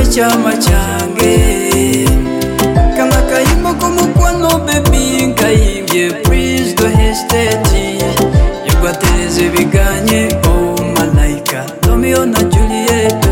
chama change kama kayimbo kumukwano baby nkayimbye please don't hesitate yugwatereze biganye oh malaika Romeo na Juliet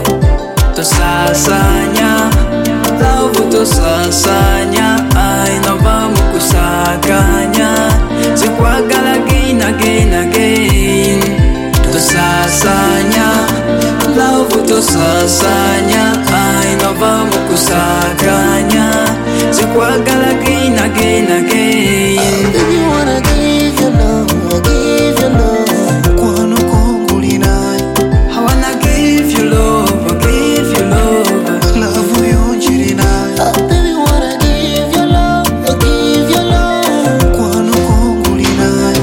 tosasanya love tosasanya ainova mukusaganya zikwagala again again again tosasanya love tosasanya ainova mukusaganya zikwagala again again again Baby wanna give you love, give you love. Mukwano konguli naye I wanna give you love, give you love. love yonjiri naye Baby wanna give you love, give you love. mukwano konguli naye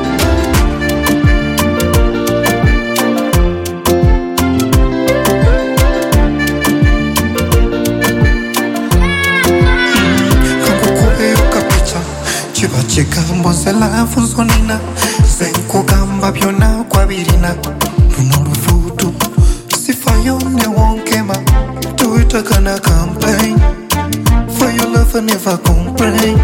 kangukubeyo kapica kiba kigambo nze laavu nzonina ze nkugamba byonna kwabirina luno luvuutu sifayo newonkema tuwitakana campaign for your love I never complain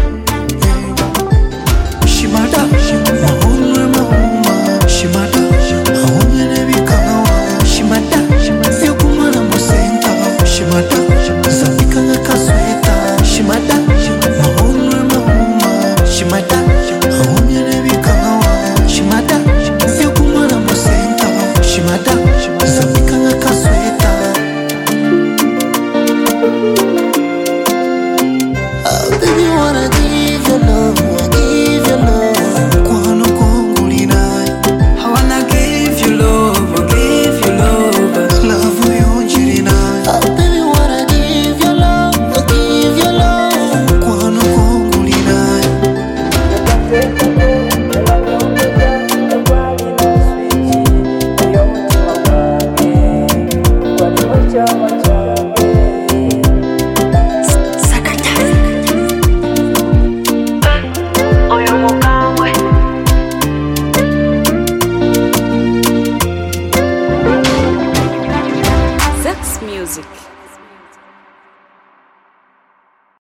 shimada mahomwe mahoma shimada mahomye nebikawa shimada yokumala musenta shimada zambikanga kasweta shimada mahomwe mahoma shimada mahomye nebikawa shimada yokumala musenta shimada zambikanga kasweta Baby wanna give you love, give you love. mukwano konguli naye I wanna give you love, give you love. love yonjiri naye Baby wanna give you love, give you love. mukwano konguli naye